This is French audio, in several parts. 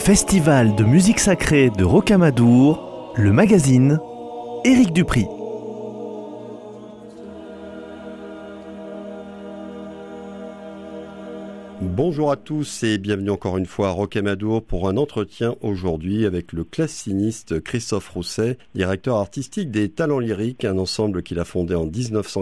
Festival de musique sacrée de Rocamadour, le magazine, Éric Dupri. Bonjour à tous et bienvenue encore une fois à Rocamadour pour un entretien aujourd'hui avec le classiniste Christophe Rousset, directeur artistique des Talents Lyriques, un ensemble qu'il a fondé en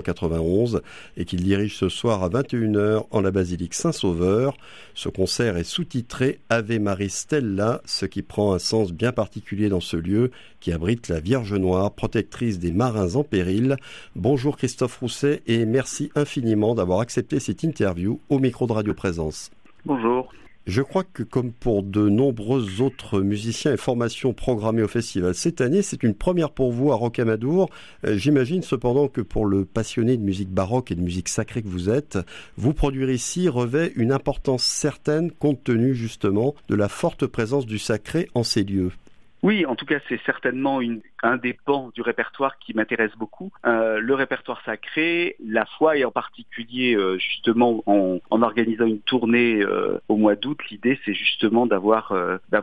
1991 et qu'il dirige ce soir à 21h en la basilique Saint-Sauveur. Ce concert est sous-titré Ave Maris Stella, ce qui prend un sens bien particulier dans ce lieu qui abrite la Vierge Noire, protectrice des marins en péril. Bonjour Christophe Rousset et merci infiniment d'avoir accepté cette interview au micro de Radio Présence. Bonjour. Je crois que comme pour de nombreux autres musiciens et formations programmées au festival cette année, c'est une première pour vous à Rocamadour. J'imagine cependant que pour le passionné de musique baroque et de musique sacrée que vous êtes, vous produire ici revêt une importance certaine compte tenu justement de la forte présence du sacré en ces lieux. Oui, en tout cas, c'est certainement un des pans du répertoire qui m'intéresse beaucoup. Le répertoire sacré, la foi et en particulier, justement, en organisant une tournée au mois d'août, l'idée, c'est justement d'avoir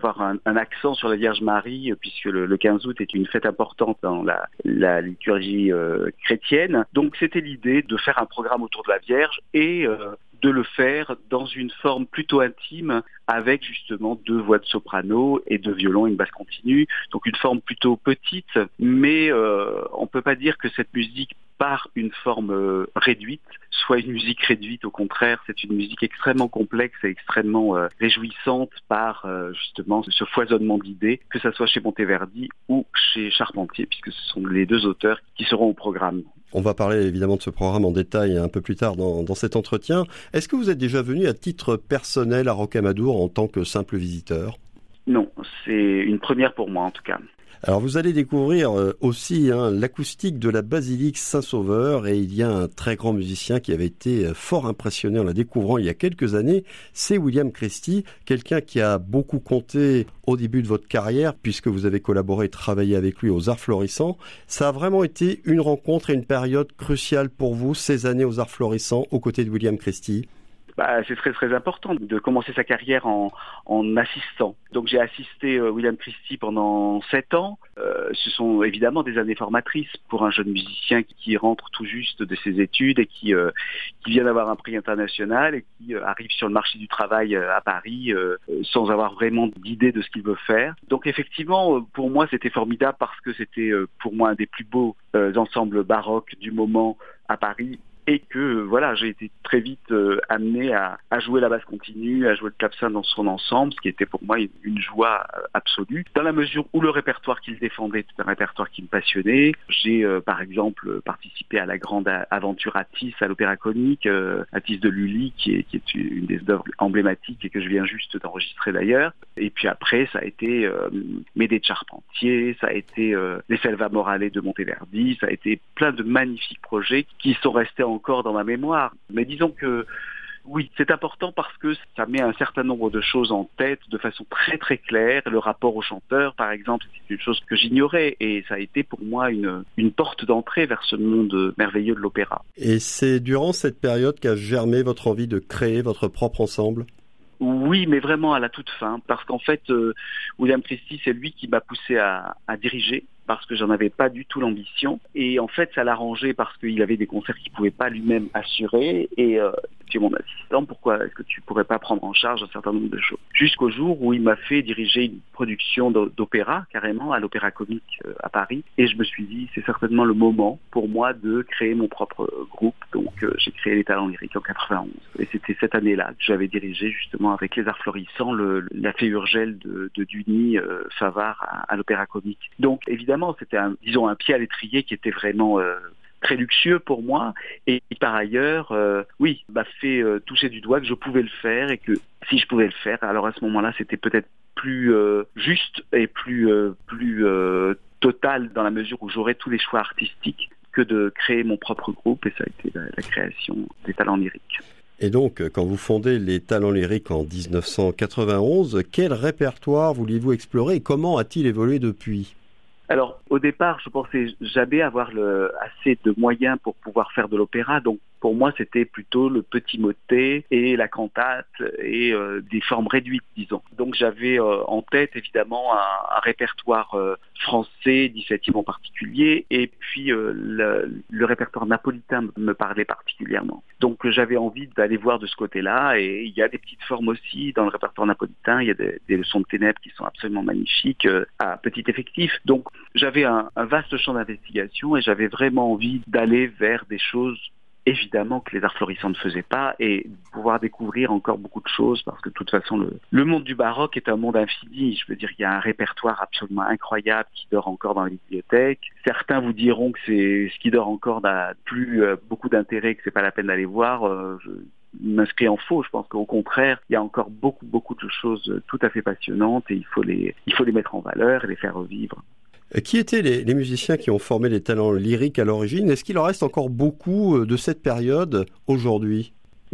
un accent sur la Vierge Marie, puisque le 15 août est une fête importante dans la liturgie chrétienne. Donc, c'était l'idée de faire un programme autour de la Vierge et de le faire dans une forme plutôt intime avec justement 2 voix de soprano et 2 violons et une basse continue. Donc une forme plutôt petite, mais on peut pas dire que cette musique par une forme réduite soit une musique réduite. Au contraire, c'est une musique extrêmement complexe et extrêmement réjouissante par justement ce foisonnement d'idées, que ça soit chez Monteverdi ou chez Charpentier, puisque ce sont les 2 auteurs qui seront au programme. On va parler évidemment de ce programme en détail un peu plus tard dans cet entretien. Est-ce que vous êtes déjà venu à titre personnel à Rocamadour en tant que simple visiteur ? Non, c'est une première pour moi en tout cas. Alors vous allez découvrir aussi l'acoustique de la basilique Saint-Sauveur et il y a un très grand musicien qui avait été fort impressionné en la découvrant il y a quelques années, c'est William Christie, quelqu'un qui a beaucoup compté au début de votre carrière puisque vous avez collaboré et travaillé avec lui aux Arts Florissants. Ça a vraiment été une rencontre et une période cruciale pour vous, ces années aux Arts Florissants aux côtés de William Christie. C'est très très important de commencer sa carrière en assistant. Donc j'ai assisté William Christie pendant 7 ans. Ce sont évidemment des années formatrices pour un jeune musicien qui rentre tout juste de ses études et qui vient d'avoir un prix international et qui arrive sur le marché du travail à Paris sans avoir vraiment d'idée de ce qu'il veut faire. Donc effectivement, pour moi c'était formidable parce que c'était pour moi un des plus beaux ensembles baroques du moment à Paris. Et que voilà, j'ai été très vite amené à jouer la basse continue, à jouer le clavecin dans son ensemble, ce qui était pour moi une joie absolue. Dans la mesure où le répertoire qu'il défendait était un répertoire qui me passionnait, j'ai par exemple participé à la grande aventure Atis à l'Opéra Comique, Atis de Lully, qui est une des œuvres emblématiques et que je viens juste d'enregistrer d'ailleurs. Et puis après, ça a été Médée de Charpentier, ça a été les Selva Morale de Monteverdi, ça a été plein de magnifiques projets qui sont restés encore dans ma mémoire. Mais disons que oui, c'est important parce que ça met un certain nombre de choses en tête de façon très très claire. Le rapport au chanteur, par exemple, c'est une chose que j'ignorais et ça a été pour moi une porte d'entrée vers ce monde merveilleux de l'opéra. Et c'est durant cette période qu'a germé votre envie de créer votre propre ensemble ? Oui, mais vraiment à la toute fin, parce qu'en fait, William Christie, c'est lui qui m'a poussé à diriger, parce que j'en avais pas du tout l'ambition. Et en fait, ça l'arrangeait parce qu'il avait des concerts qu'il pouvait pas lui-même assurer. Et tu es mon assistant, pourquoi est-ce que tu pourrais pas prendre en charge un certain nombre de choses ? Jusqu'au jour où il m'a fait diriger une production d'opéra, carrément, à l'Opéra Comique à Paris. Et je me suis dit, c'est certainement le moment pour moi de créer mon propre groupe. Donc j'ai créé les Talents Lyriques en 91. Et c'était cette année-là que j'avais dirigé justement avec les Arts Florissants la Fée Urgelle de Duny Favart à l'Opéra Comique. Donc évidemment, c'était un pied à l'étrier qui était vraiment très luxueux pour moi et par ailleurs, m'a fait toucher du doigt que je pouvais le faire et que si je pouvais le faire, alors à ce moment-là, c'était peut-être plus juste et plus total dans la mesure où j'aurais tous les choix artistiques que de créer mon propre groupe et ça a été la création des Talents Lyriques. Et donc, quand vous fondez les Talents Lyriques en 1991, quel répertoire vouliez-vous explorer et comment a-t-il évolué depuis ? Alors, au départ, je pensais jamais avoir assez de moyens pour pouvoir faire de l'opéra. Donc, Pour moi, c'était plutôt le petit motet et la cantate et des formes réduites, disons. Donc j'avais en tête évidemment un répertoire français, 17e en particulier, et puis le répertoire napolitain me parlait particulièrement. Donc j'avais envie d'aller voir de ce côté-là, et il y a des petites formes aussi dans le répertoire napolitain, il y a des leçons de ténèbres qui sont absolument magnifiques à petit effectif. Donc j'avais un vaste champ d'investigation et j'avais vraiment envie d'aller vers des choses évidemment que les arts florissants ne faisaient pas, et pouvoir découvrir encore beaucoup de choses, parce que de toute façon le monde du baroque est un monde infini. Je veux dire, il y a un répertoire absolument incroyable qui dort encore dans les bibliothèques. Certains vous diront que c'est ce qui dort encore n'a plus beaucoup d'intérêt, que c'est pas la peine d'aller voir. Je m'inscris en faux. Je pense qu'au contraire, il y a encore beaucoup de choses tout à fait passionnantes, et il faut les mettre en valeur et les faire revivre. Qui étaient les musiciens qui ont formé les talents lyriques à l'origine? Est-ce qu'il en reste encore beaucoup de cette période aujourd'hui?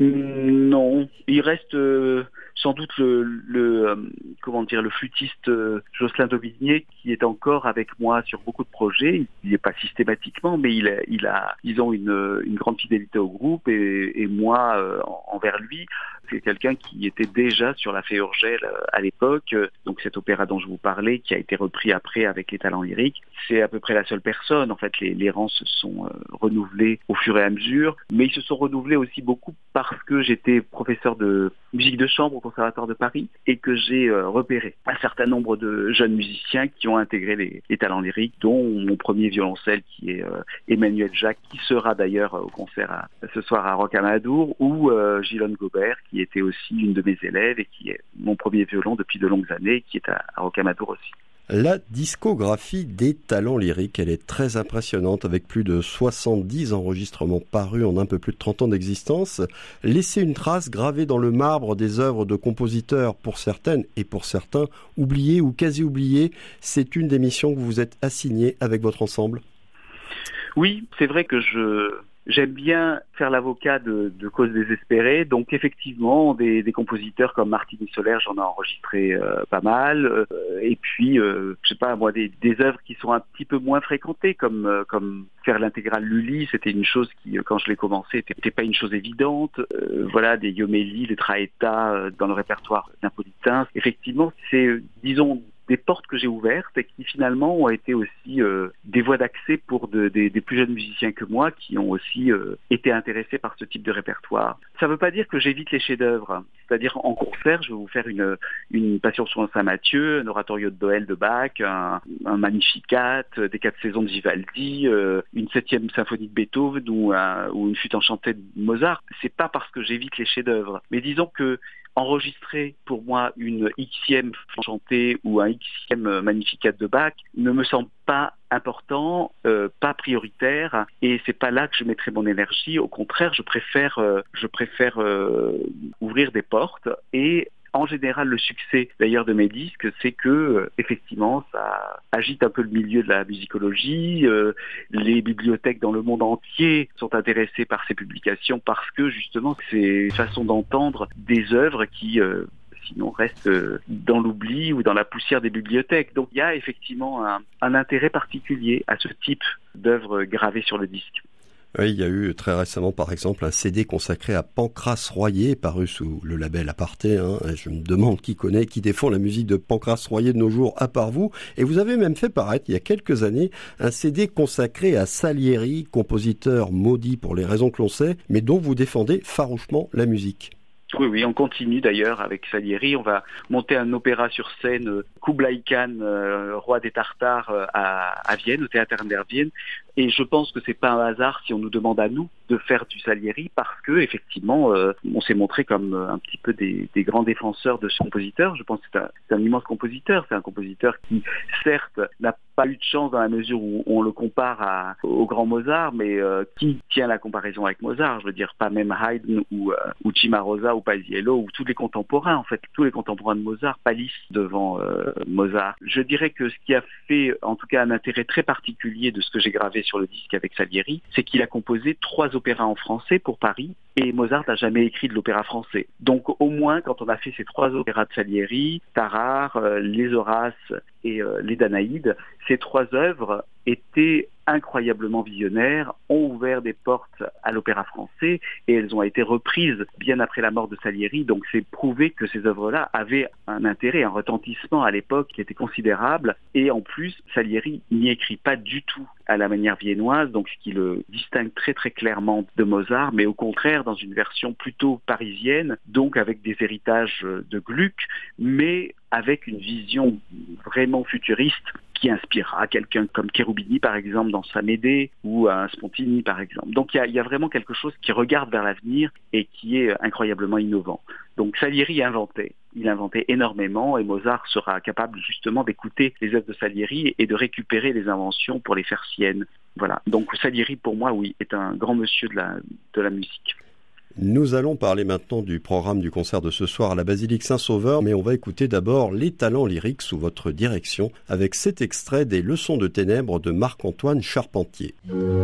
Non, il reste sans doute le flûtiste Jocelyn Daubigné, qui est encore avec moi sur beaucoup de projets. Il n'est pas systématiquement, mais ils ont une grande fidélité au groupe, et moi envers lui. C'est quelqu'un qui était déjà sur la Fée Urgelle à l'époque, donc cet opéra dont je vous parlais, qui a été repris après avec les talents lyriques. C'est à peu près la seule personne. En fait, les rangs se sont renouvelés au fur et à mesure, mais ils se sont renouvelés aussi beaucoup parce que j'étais professeur de musique de chambre au Conservatoire de Paris, et que j'ai repéré un certain nombre de jeunes musiciens qui ont intégré les talents lyriques, dont mon premier violoncelle qui est Emmanuel Jacques, qui sera d'ailleurs au concert ce soir à Rocamadour, ou Gilonne Gobert, qui était aussi une de mes élèves et qui est mon premier violon depuis de longues années, qui est à Rocamadour aussi. La discographie des talents lyriques, elle est très impressionnante, avec plus de 70 enregistrements parus en un peu plus de 30 ans d'existence. Laisser une trace gravée dans le marbre des œuvres de compositeurs, pour certaines et pour certains oubliées ou quasi oubliées, c'est une des missions que vous vous êtes assignée avec votre ensemble. Oui, c'est vrai que j'aime bien faire l'avocat de causes désespérées. Donc effectivement, des compositeurs comme Martini Soler, j'en ai enregistré pas mal. Et puis, je sais pas moi, des œuvres qui sont un petit peu moins fréquentées, comme faire l'intégrale Lully. C'était une chose qui, quand je l'ai commencé, n'était pas une chose évidente. Voilà, des Yomelli, des Traetta dans le répertoire napolitain. Effectivement, c'est, disons, des portes que j'ai ouvertes et qui finalement ont été aussi des voies d'accès pour des plus jeunes musiciens que moi, qui ont aussi été intéressés par ce type de répertoire. Ça ne veut pas dire que j'évite les chefs-d'œuvre. C'est-à-dire, en concert, je vais vous faire une Passion sur Saint-Matthieu, un oratorio de Doel de Bach, un Magnificat, des 4 saisons de Vivaldi, une 7e symphonie de Beethoven ou une Flûte enchantée de Mozart. C'est pas parce que j'évite les chefs-d'œuvre, mais disons que enregistrer pour moi une Xème enchantée ou un Xème Magnificat de Bach ne me semble pas important, pas prioritaire, et c'est pas là que je mettrai mon énergie. Au contraire, je préfère ouvrir des portes. Et en général, le succès d'ailleurs de mes disques, c'est que effectivement, ça agite un peu le milieu de la musicologie. Les bibliothèques dans le monde entier sont intéressées par ces publications, parce que justement, c'est une façon d'entendre des œuvres qui sinon restent dans l'oubli ou dans la poussière des bibliothèques. Donc il y a effectivement un intérêt particulier à ce type d'œuvres gravées sur le disque. Oui, il y a eu très récemment, par exemple, un CD consacré à Pancrace Royer, paru sous le label Aparté. Je me demande qui défend la musique de Pancrace Royer de nos jours, à part vous. Et vous avez même fait paraître, il y a quelques années, un CD consacré à Salieri, compositeur maudit pour les raisons que l'on sait, mais dont vous défendez farouchement la musique. Oui, on continue d'ailleurs avec Salieri. On va monter un opéra sur scène, Kublai Khan, roi des Tartares, à Vienne, au Théâtre der Vienne. Et je pense que c'est pas un hasard si on nous demande à nous de faire du Salieri, parce que effectivement, on s'est montré comme un petit peu des grands défenseurs de ce compositeur. Je pense que c'est un immense compositeur. C'est un compositeur qui, certes, n'a pas eu de chance dans la mesure où on le compare au grand Mozart, mais qui tient la comparaison avec Mozart? Je veux dire, pas même Haydn ou Cimarosa ou Paisiello ou tous les contemporains. En fait, tous les contemporains de Mozart pâlissent devant Mozart. Je dirais que ce qui a fait, en tout cas, un intérêt très particulier de ce que j'ai gravé sur le disque avec Salieri, c'est qu'il a composé 3 opéras en français pour Paris, et Mozart n'a jamais écrit de l'opéra français. Donc au moins, quand on a fait ces 3 opéras de Salieri, Tarare, les Horaces et les Danaïdes. Ces 3 œuvres étaient incroyablement visionnaires, ont ouvert des portes à l'opéra français et elles ont été reprises bien après la mort de Salieri. Donc c'est prouvé que ces œuvres-là avaient un intérêt, un retentissement à l'époque qui était considérable. Et en plus, Salieri n'y écrit pas du tout à la manière viennoise, donc ce qui le distingue très très clairement de Mozart, mais au contraire dans une version plutôt parisienne, donc avec des héritages de Gluck, mais avec une vision vraiment futuriste qui inspirera quelqu'un comme Cherubini par exemple dans sa Médée ou un Spontini par exemple. Donc il y a vraiment quelque chose qui regarde vers l'avenir et qui est incroyablement innovant. Donc Salieri il inventait énormément et Mozart sera capable justement d'écouter les œuvres de Salieri et de récupérer les inventions pour les faire siennes. Voilà. Donc Salieri pour moi, oui, est un grand monsieur de la musique. Nous allons parler maintenant du programme du concert de ce soir à la Basilique Saint-Sauveur, mais on va écouter d'abord les talents lyriques sous votre direction avec cet extrait des Leçons de ténèbres de Marc-Antoine Charpentier.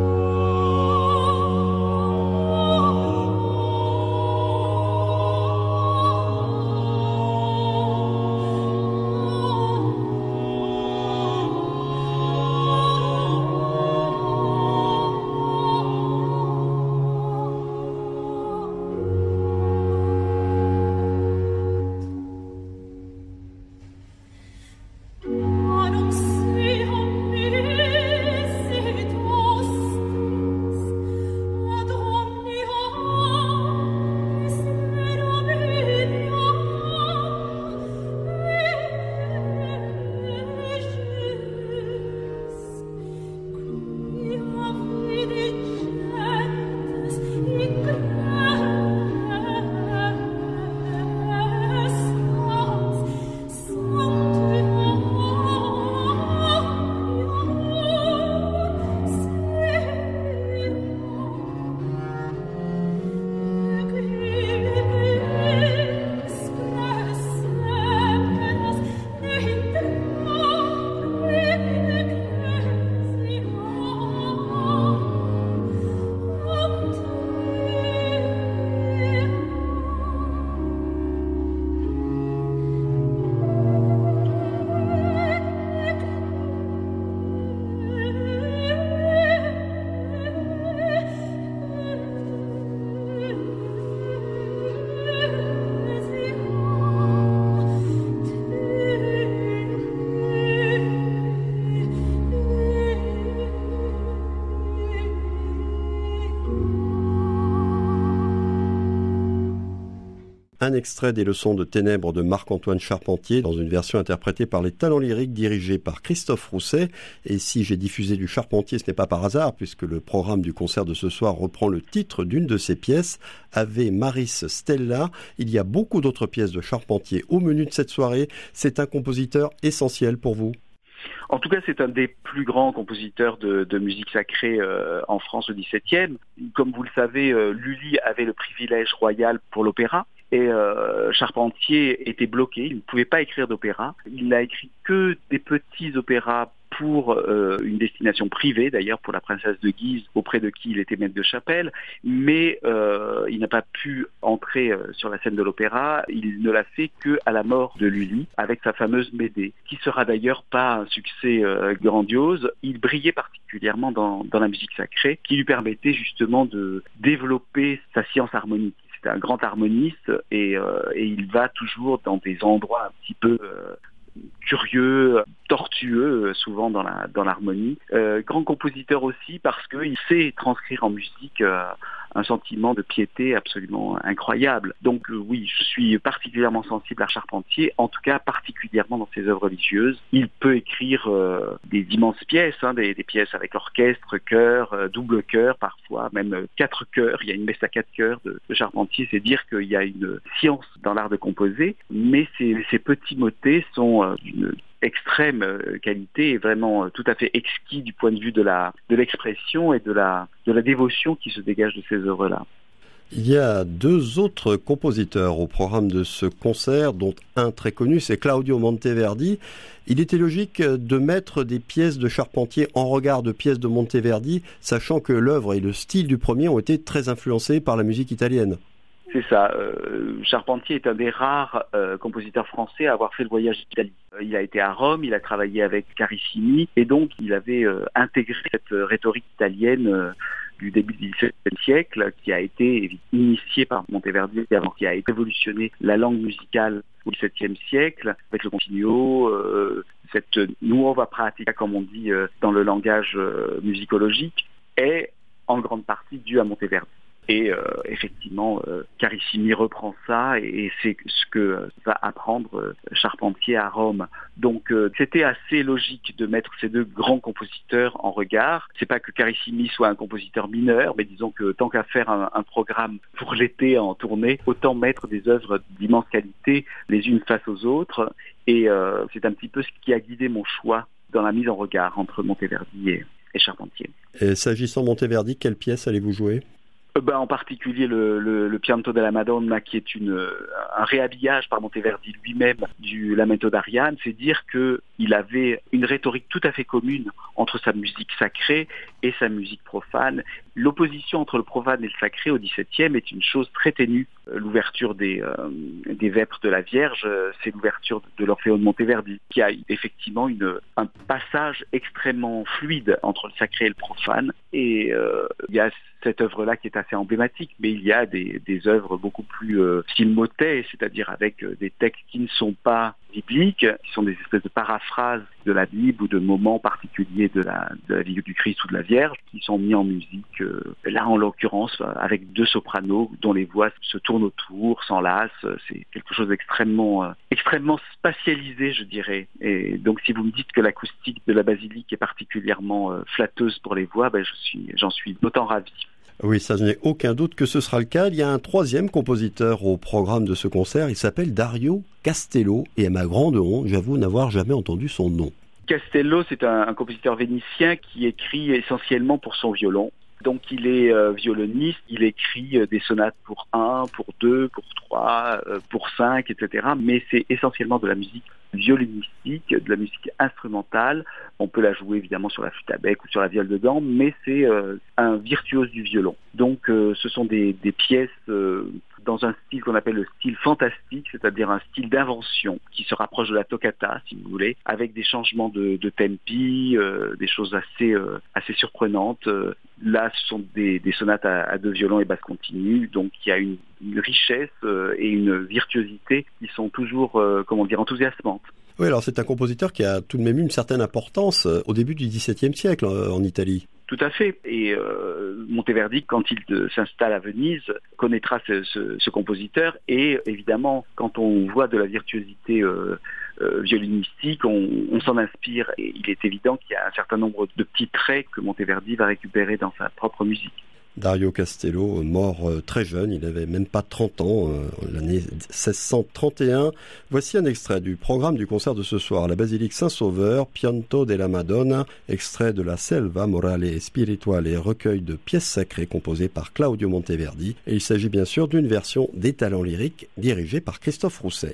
Un extrait des Leçons de ténèbres de Marc-Antoine Charpentier dans une version interprétée par les Talents lyriques dirigés par Christophe Rousset. Et si j'ai diffusé du Charpentier, ce n'est pas par hasard puisque le programme du concert de ce soir reprend le titre d'une de ses pièces, Ave Maris Stella. Il y a beaucoup d'autres pièces de Charpentier au menu de cette soirée. C'est un compositeur essentiel pour vous? En tout cas, c'est un des plus grands compositeurs de musique sacrée en France au XVIIe. Comme vous le savez, Lully avait le privilège royal pour l'opéra. Et Charpentier était bloqué, il ne pouvait pas écrire d'opéra. Il n'a écrit que des petits opéras pour une destination privée, d'ailleurs pour la princesse de Guise, auprès de qui il était maître de chapelle, mais il n'a pas pu entrer sur la scène de l'opéra. Il ne l'a fait qu'à la mort de Lully, avec sa fameuse Médée, qui sera d'ailleurs pas un succès grandiose. Il brillait particulièrement dans la musique sacrée, qui lui permettait justement de développer sa science harmonique. C'est un grand harmoniste et il va toujours dans des endroits un petit peu curieux, tortueux, souvent dans l'harmonie. Grand compositeur aussi parce qu'il sait transcrire en musique un sentiment de piété absolument incroyable. Donc oui, je suis particulièrement sensible à Charpentier, en tout cas particulièrement dans ses œuvres religieuses. Il peut écrire des immenses pièces, des pièces avec orchestre, chœur, double chœur parfois, même 4 chœurs. Il y a une messe à 4 chœurs de Charpentier, c'est dire qu'il y a une science dans l'art de composer, mais ces petits motets sont d'une extrême qualité et vraiment tout à fait exquis du point de vue de l'expression et de la dévotion qui se dégage de ces œuvres-là. Il y a 2 autres compositeurs au programme de ce concert, dont un très connu, c'est Claudio Monteverdi. Il était logique de mettre des pièces de Charpentier en regard de pièces de Monteverdi, sachant que l'œuvre et le style du premier ont été très influencés par la musique italienne. C'est ça. Charpentier est un des rares compositeurs français à avoir fait le voyage d'Italie. Il a été à Rome, il a travaillé avec Carissimi, et donc il avait intégré cette rhétorique italienne du début du XVIIe siècle, qui a été initiée par Monteverdi, qui a révolutionné la langue musicale au XVIIe siècle, avec le continuo, cette nuova pratica, comme on dit dans le langage musicologique, est en grande partie due à Monteverdi. Et effectivement, Carissimi reprend ça et c'est ce que va apprendre Charpentier à Rome. Donc c'était assez logique de mettre ces deux grands compositeurs en regard. C'est pas que Carissimi soit un compositeur mineur, mais disons que tant qu'à faire un programme pour l'été en tournée, autant mettre des œuvres d'immense qualité les unes face aux autres. Et c'est un petit peu ce qui a guidé mon choix dans la mise en regard entre Monteverdi et Charpentier. Et s'agissant de Monteverdi, quelle pièce allez-vous jouer ? En particulier le Pianto della Madonna, qui est un réhabillage par Monteverdi lui-même du Lamento d'Ariane. C'est dire qu'il avait une rhétorique tout à fait commune entre sa musique sacrée et sa musique profane. L'opposition entre le profane et le sacré au XVIIe est une chose très ténue. L'ouverture des Vêpres de la Vierge, c'est l'ouverture de l'Orphéon de Monteverdi, qui a effectivement un passage extrêmement fluide entre le sacré et le profane. Et il y a cette œuvre-là qui est assez emblématique, mais il y a des œuvres beaucoup plus style motet, c'est-à-dire avec des textes qui ne sont pas bibliques, qui sont des espèces de paraphrases de la Bible ou de moments particuliers de la vie du Christ ou de la Vierge, qui sont mis en musique, là en l'occurrence avec deux sopranos dont les voix se tournent autour, s'enlacent. C'est quelque chose d'extrêmement spatialisé, je dirais. Et donc si vous me dites que l'acoustique de la basilique est particulièrement flatteuse pour les voix, j'en suis d'autant ravi. Oui, ça je n'ai aucun doute que ce sera le cas. Il y a un troisième compositeur au programme de ce concert, il s'appelle Dario Castello, et à ma grande honte, j'avoue n'avoir jamais entendu son nom. Castello, c'est un compositeur vénitien qui écrit essentiellement pour son violon. Donc il est violoniste, il écrit des sonates pour 1, pour 2, pour 3, pour 5, etc. Mais c'est essentiellement de la musique violonistique, de la musique instrumentale. On peut la jouer évidemment sur la flûte à bec ou sur la viole de gamme, mais c'est un virtuose du violon. Donc ce sont des pièces dans un style qu'on appelle le style fantastique, c'est-à-dire un style d'invention qui se rapproche de la toccata, si vous voulez, avec des changements de tempi, des choses assez surprenantes. Là, ce sont des sonates à deux violons et basse continue, donc il y a une richesse et une virtuosité qui sont toujours, enthousiasmantes. Oui, alors c'est un compositeur qui a tout de même eu une certaine importance au début du XVIIe siècle en Italie. Tout à fait. Et Monteverdi, quand il s'installe à Venise, connaîtra ce compositeur. Et évidemment, quand on voit de la virtuosité violinistique, on s'en inspire. Et il est évident qu'il y a un certain nombre de petits traits que Monteverdi va récupérer dans sa propre musique. Dario Castello, mort très jeune, il n'avait même pas 30 ans, l'année 1631. Voici un extrait du programme du concert de ce soir, la basilique Saint-Sauveur, Pianto della Madonna, extrait de la Selva morale et spirituale, recueil de pièces sacrées composées par Claudio Monteverdi. Et il s'agit bien sûr d'une version des Talents lyriques dirigée par Christophe Rousset.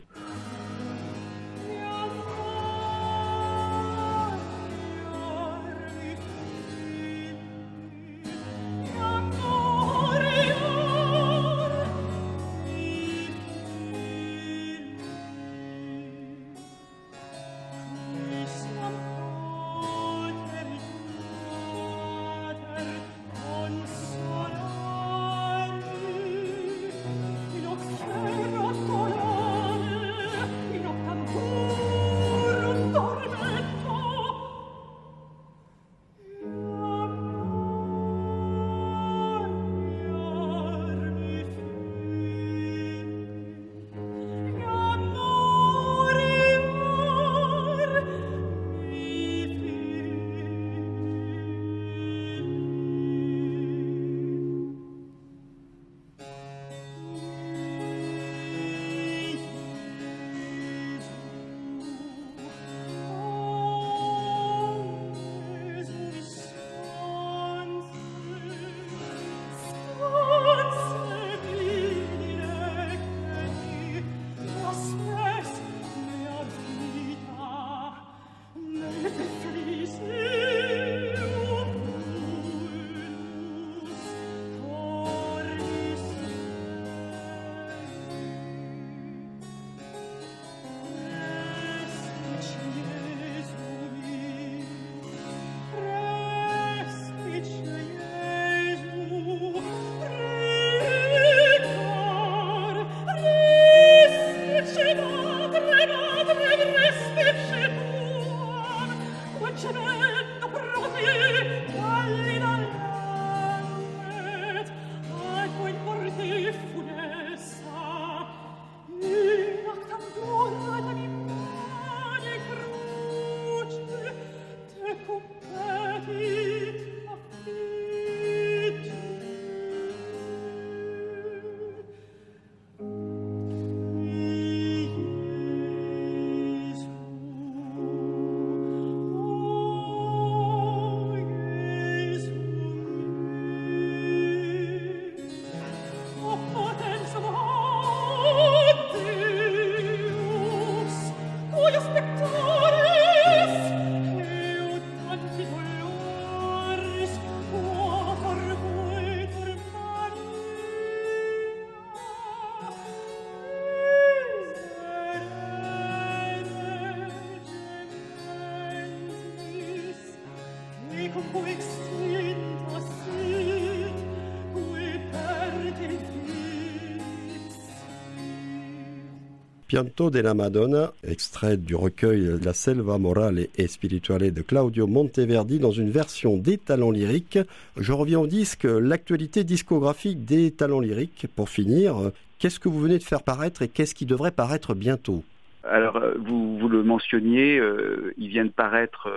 Pianto della Madonna, extrait du recueil La Selva Morale e Spirituale de Claudio Monteverdi dans une version des talents lyriques. Je reviens au disque, l'actualité discographique des talents lyriques. Pour finir, qu'est-ce que vous venez de faire paraître et qu'est-ce qui devrait paraître bientôt ? Alors, vous le mentionniez, il vient de paraître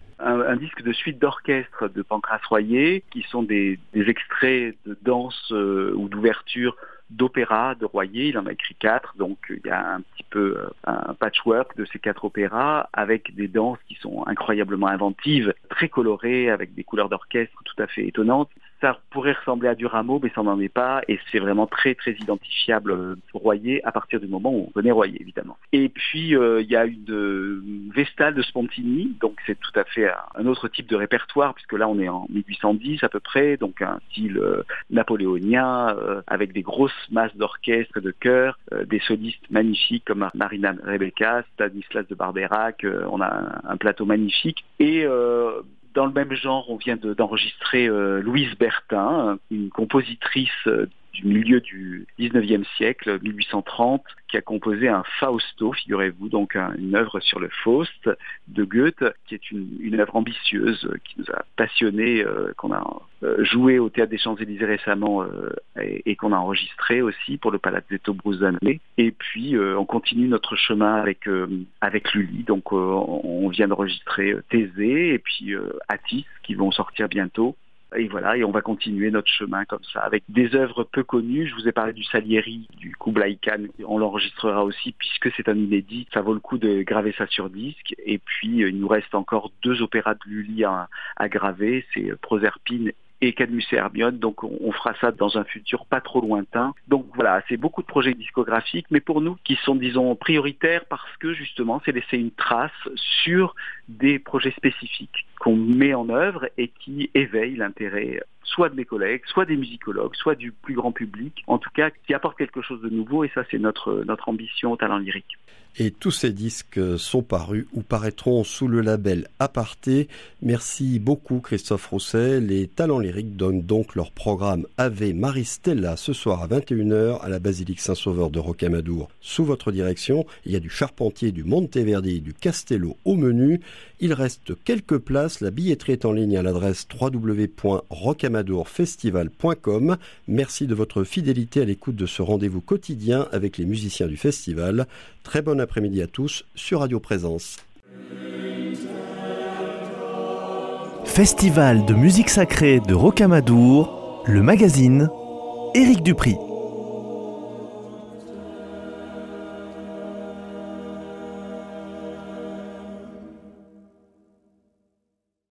un disque de suite d'orchestre de Pancras Royer, qui sont des extraits de danse ou d'ouverture d'opéra de Royer. Il en a écrit 4, donc il y a un petit peu un patchwork de ces 4 opéras avec des danses qui sont incroyablement inventives, très colorées, avec des couleurs d'orchestre tout à fait étonnantes. Ça pourrait ressembler à du Rameau, mais ça n'en est pas, et c'est vraiment très très identifiable Royer à partir du moment où on connaît Royer, évidemment. Et puis il y a une Vestale de Spontini, donc c'est tout à fait un autre type de répertoire, puisque là on est en 1810 à peu près, donc un style napoléonien, avec des grosses masses d'orchestre, de chœur, des solistes magnifiques comme Marina Rebecca, Stanislas de Barbeyrac, on a un plateau magnifique, et dans le même genre, on vient d'enregistrer Louise Bertin, une compositrice du milieu du 19e siècle, 1830, qui a composé un Fausto, figurez-vous, donc une œuvre sur le Faust de Goethe, qui est une œuvre ambitieuse, qui nous a passionnés, qu'on a joué au Théâtre des Champs-Élysées récemment et qu'on a enregistré aussi pour le Palazzetto Bruzane. Et puis, on continue notre chemin avec Lully, donc on vient d'enregistrer Thésée et puis Attis, qui vont sortir bientôt. Et voilà, et on va continuer notre chemin comme ça, avec des œuvres peu connues. Je vous ai parlé du Salieri, du Kublai Khan. On l'enregistrera aussi, puisque c'est un inédit. Ça vaut le coup de graver ça sur disque. Et puis, il nous reste encore 2 opéras de Lully à graver. C'est Proserpine et Cadmus et Hermione, donc on fera ça dans un futur pas trop lointain. Donc voilà, c'est beaucoup de projets discographiques, mais pour nous qui sont, disons, prioritaires parce que justement c'est laisser une trace sur des projets spécifiques qu'on met en œuvre et qui éveillent l'intérêt soit de mes collègues, soit des musicologues, soit du plus grand public, en tout cas qui apporte quelque chose de nouveau, et ça c'est notre ambition au Talent Lyrique. Et tous ces disques sont parus ou paraîtront sous le label Aparté. Merci beaucoup Christophe Rousset. Les Talents Lyriques donnent donc leur programme Ave Maristella ce soir à 21h à la Basilique Saint-Sauveur de Rocamadour. Sous votre direction, il y a du Charpentier, du Monteverdi, du Castello au menu. Il reste quelques places. La billetterie est en ligne à l'adresse www.rocamadourfestival.com. Merci de votre fidélité à l'écoute de ce rendez-vous quotidien avec les musiciens du festival. Très bon après-midi à tous sur Radio Présence. Festival de musique sacrée de Rocamadour, le magazine Éric Dupri.